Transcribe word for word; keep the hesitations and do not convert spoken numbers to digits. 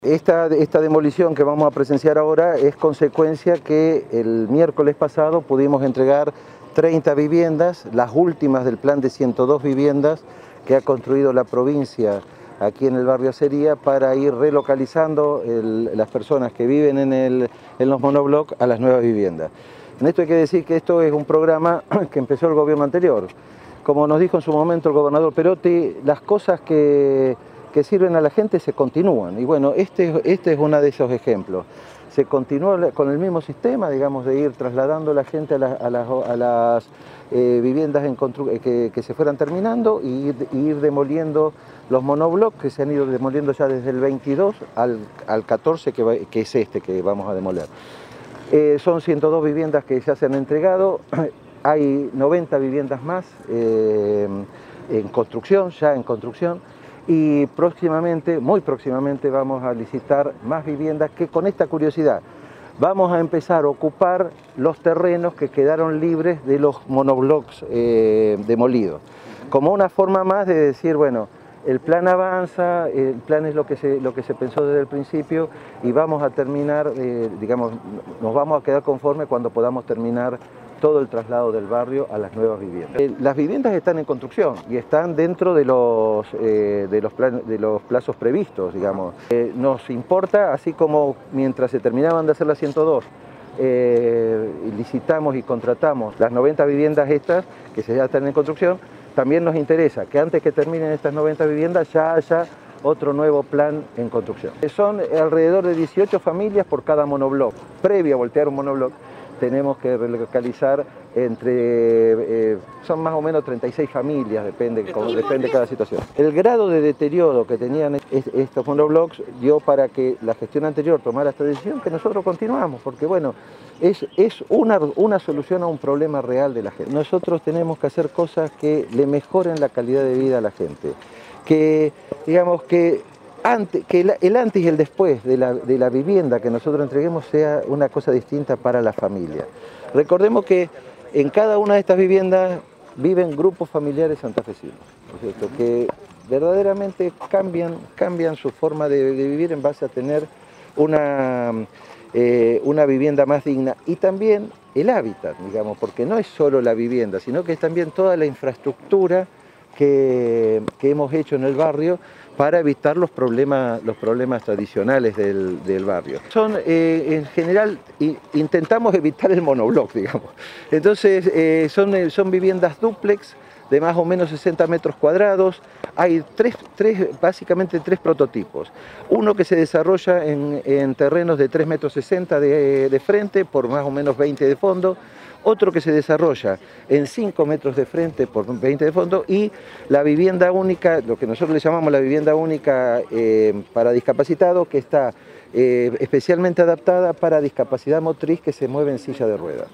Esta, esta demolición que vamos a presenciar ahora es consecuencia que el miércoles pasado pudimos entregar treinta viviendas, las últimas del plan de ciento dos viviendas que ha construido la provincia aquí en el barrio Acería para ir relocalizando el, las personas que viven en, el, en los monoblocks a las nuevas viviendas. En esto hay que decir que esto es un programa que empezó el gobierno anterior. Como nos dijo en su momento el gobernador Perotti, las cosas que que sirven a la gente se continúan. Y bueno, este, este es uno de esos ejemplos. Se continúa con el mismo sistema, digamos, de ir trasladando a la gente a, la, a las, a las eh, viviendas en que, que se fueran terminando y ir, y ir demoliendo los monoblocks que se han ido demoliendo ya desde el veintidós al, al catorce, que, va, que es este que vamos a demoler. Eh, son ciento dos viviendas que ya se han entregado, hay noventa viviendas más eh, en construcción, ya en construcción, y próximamente, muy próximamente, vamos a licitar más viviendas que con esta curiosidad vamos a empezar a ocupar los terrenos que quedaron libres de los monoblocks eh, demolidos, como una forma más de decir, bueno, el plan avanza, el plan es lo que se, lo que se pensó desde el principio y vamos a terminar, eh, digamos, nos vamos a quedar conformes cuando podamos terminar todo el traslado del barrio a las nuevas viviendas. Eh, las viviendas están en construcción y están dentro de los, eh, de los, plan, de los plazos previstos, digamos. Eh, nos importa, así como mientras se terminaban de hacer las ciento dos, eh, licitamos y contratamos las noventa viviendas estas, que ya están en construcción, también nos interesa que antes que terminen estas noventa viviendas ya haya otro nuevo plan en construcción. Son alrededor de dieciocho familias por cada monobloc. Previo a voltear un monobloc, tenemos que relocalizar entre, eh, son más o menos treinta y seis familias, depende, como, depende de cada situación. El grado de deterioro que tenían est estos monoblocks dio para que la gestión anterior tomara esta decisión, que nosotros continuamos, porque bueno, es, es una, una solución a un problema real de la gente. Nosotros tenemos que hacer cosas que le mejoren la calidad de vida a la gente, que digamos que Antes, que el, el antes y el después de la, de la vivienda que nosotros entreguemos sea una cosa distinta para la familia. Recordemos que en cada una de estas viviendas viven grupos familiares santafesinos, ¿no es cierto?, que verdaderamente cambian, cambian su forma de, de vivir en base a tener una, eh, una vivienda más digna y también el hábitat, digamos, porque no es solo la vivienda, sino que es también toda la infraestructura que, que hemos hecho en el barrio para evitar los problemas, los problemas tradicionales del, del barrio. Son, eh, en general, i, intentamos evitar el monobloc, digamos. Entonces, eh, son, son viviendas dúplex de más o menos sesenta metros cuadrados. Hay tres, tres, básicamente tres prototipos. Uno que se desarrolla en, en terrenos de tres metros sesenta de, de frente por más o menos veinte de fondo. Otro que se desarrolla en cinco metros de frente por veinte de fondo y la vivienda única, lo que nosotros le llamamos la vivienda única eh, para discapacitados, que está eh, especialmente adaptada para discapacidad motriz que se mueve en silla de ruedas.